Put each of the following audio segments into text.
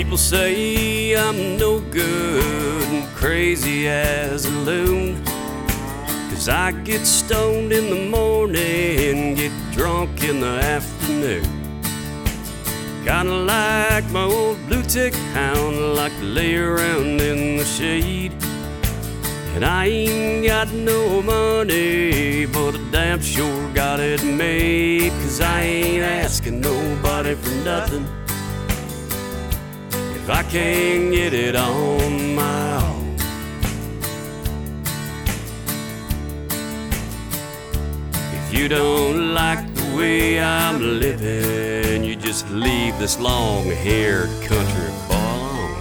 People say I'm no good and crazy as a loon, 'cause I get stoned in the morning, get drunk in the afternoon. Kinda like my old blue tick hound, like to lay around in the shade. And I ain't got no money, but I damn sure got it made, 'cause I ain't asking nobody for nothing if I can't get it on my own. If you don't like the way I'm living, you just leave this long-haired country boy alone.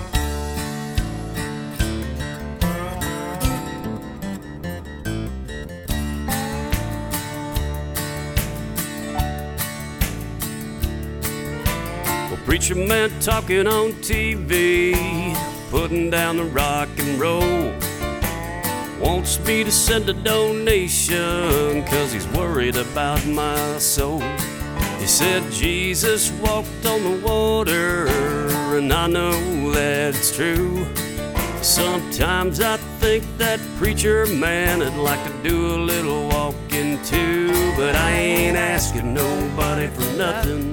Well, preacher man talking on TV, putting down the rock and roll, wants me to send a donation 'cause he's worried about my soul. He said Jesus walked on the water, and I know that it's true. Sometimes I think that preacher man would like to do a little walking too, but I ain't asking nobody for nothing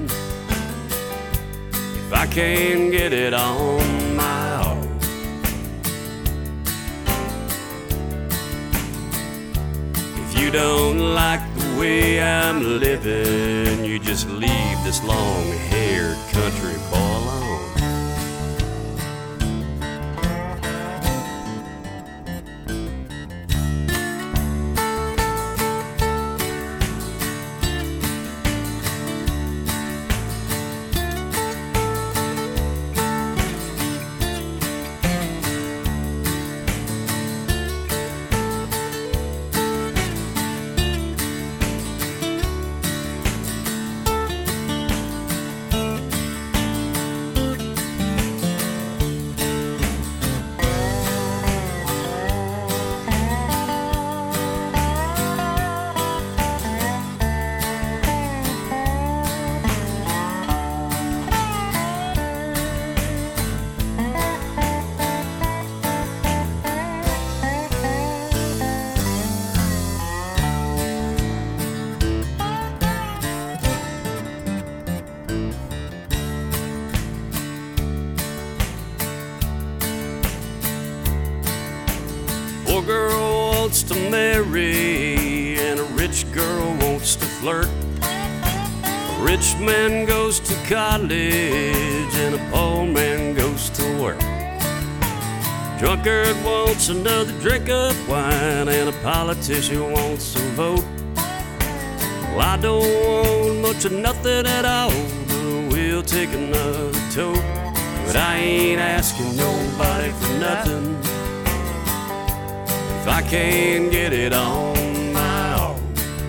if I can't get it on my own. If you don't like the way I'm living, you just leave this long-haired country boy alone. Poor girl wants to marry, and a rich girl wants to flirt. A rich man goes to college, and a poor man goes to work. Drunkard wants another drink of wine, and a politician wants a vote. Well, I don't want much of nothing at all, but we'll take another toke. But I ain't asking nobody for nothing if I can't get it on my own.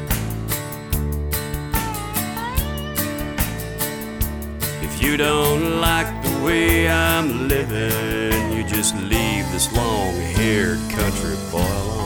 If you don't like the way I'm living, you just leave this long-haired country boy alone.